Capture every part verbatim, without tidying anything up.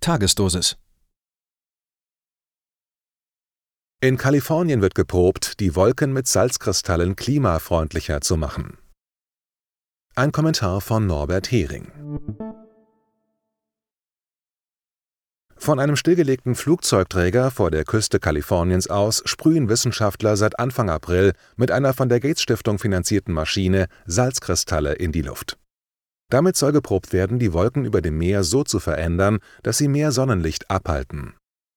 Tagesdosis. In Kalifornien wird geprobt, die Wolken mit Salzkristallen klimafreundlicher zu machen. Ein Kommentar von Norbert Hering. Von einem stillgelegten Flugzeugträger vor der Küste Kaliforniens aus sprühen Wissenschaftler seit Anfang April mit einer von der Gates-Stiftung finanzierten Maschine Salzkristalle in die Luft. Damit soll geprobt werden, die Wolken über dem Meer so zu verändern, dass sie mehr Sonnenlicht abhalten.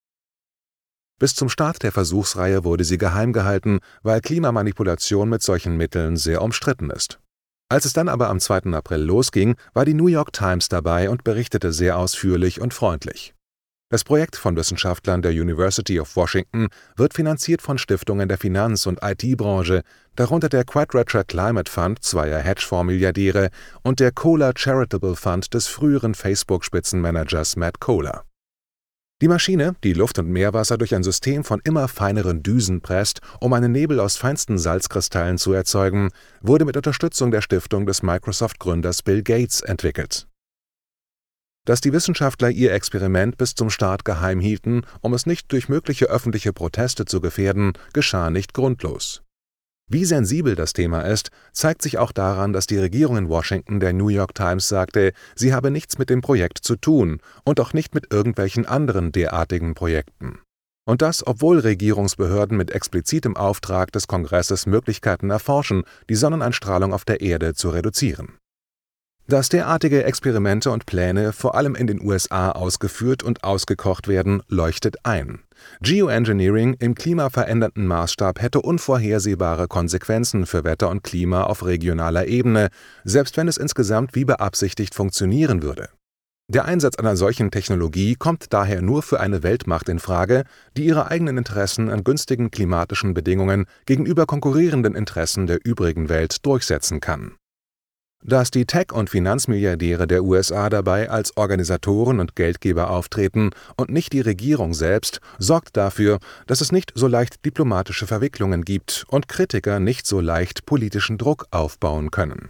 Bis zum Start der Versuchsreihe wurde sie geheim gehalten, weil Klimamanipulation mit solchen Mitteln sehr umstritten ist. Als es dann aber am zweiten April losging, war die New York Times dabei und berichtete sehr ausführlich und freundlich. Das Projekt von Wissenschaftlern der University of Washington wird finanziert von Stiftungen der Finanz- und I T-Branche, darunter der Quadrature Climate Fund zweier Hedgefonds-Milliardäre und der Kohler Charitable Fund des früheren Facebook-Spitzenmanagers Matt Kohler. Die Maschine, die Luft und Meerwasser durch ein System von immer feineren Düsen presst, um einen Nebel aus feinsten Salzkristallen zu erzeugen, wurde mit Unterstützung der Stiftung des Microsoft-Gründers Bill Gates entwickelt. Dass die Wissenschaftler ihr Experiment bis zum Start geheim hielten, um es nicht durch mögliche öffentliche Proteste zu gefährden, geschah nicht grundlos. Wie sensibel das Thema ist, zeigt sich auch daran, dass die Regierung in Washington der New York Times sagte, sie habe nichts mit dem Projekt zu tun und auch nicht mit irgendwelchen anderen derartigen Projekten. Und das, obwohl Regierungsbehörden mit explizitem Auftrag des Kongresses Möglichkeiten erforschen, die Sonneneinstrahlung auf der Erde zu reduzieren. Dass derartige Experimente und Pläne vor allem in den U S A ausgeführt und ausgekocht werden, leuchtet ein. Geoengineering im klimaverändernden Maßstab hätte unvorhersehbare Konsequenzen für Wetter und Klima auf regionaler Ebene, selbst wenn es insgesamt wie beabsichtigt funktionieren würde. Der Einsatz einer solchen Technologie kommt daher nur für eine Weltmacht in Frage, die ihre eigenen Interessen an günstigen klimatischen Bedingungen gegenüber konkurrierenden Interessen der übrigen Welt durchsetzen kann. Dass die Tech- und Finanzmilliardäre der U S A dabei als Organisatoren und Geldgeber auftreten und nicht die Regierung selbst, sorgt dafür, dass es nicht so leicht diplomatische Verwicklungen gibt und Kritiker nicht so leicht politischen Druck aufbauen können.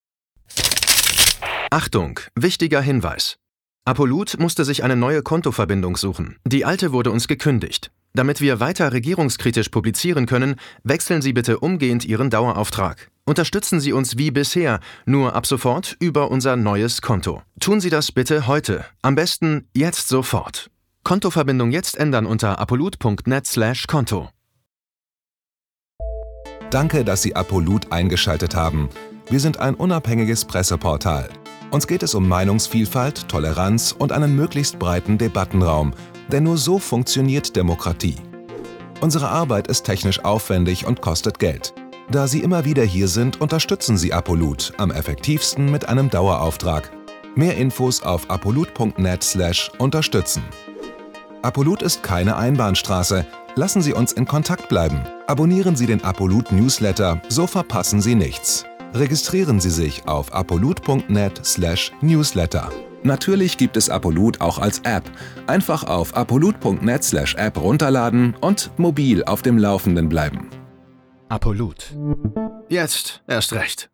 Achtung, wichtiger Hinweis. Apollut musste sich eine neue Kontoverbindung suchen. Die alte wurde uns gekündigt. Damit wir weiter regierungskritisch publizieren können, wechseln Sie bitte umgehend Ihren Dauerauftrag. Unterstützen Sie uns wie bisher, nur ab sofort über unser neues Konto. Tun Sie das bitte heute. Am besten jetzt sofort. Kontoverbindung jetzt ändern unter apollut punkt net slash konto. Danke, dass Sie Apollut eingeschaltet haben. Wir sind ein unabhängiges Presseportal. Uns geht es um Meinungsvielfalt, Toleranz und einen möglichst breiten Debattenraum, denn nur so funktioniert Demokratie. Unsere Arbeit ist technisch aufwendig und kostet Geld. Da Sie immer wieder hier sind, unterstützen Sie Apollut am effektivsten mit einem Dauerauftrag. Mehr Infos auf apollut punkt net slash unterstützen. Apollut ist keine Einbahnstraße. Lassen Sie uns in Kontakt bleiben. Abonnieren Sie den Apollut Newsletter, so verpassen Sie nichts. Registrieren Sie sich auf apollut punkt net slash newsletter. Natürlich gibt es Apollut auch als App. Einfach auf apollut punkt net slash app runterladen und mobil auf dem Laufenden bleiben. Apollut. Jetzt erst recht.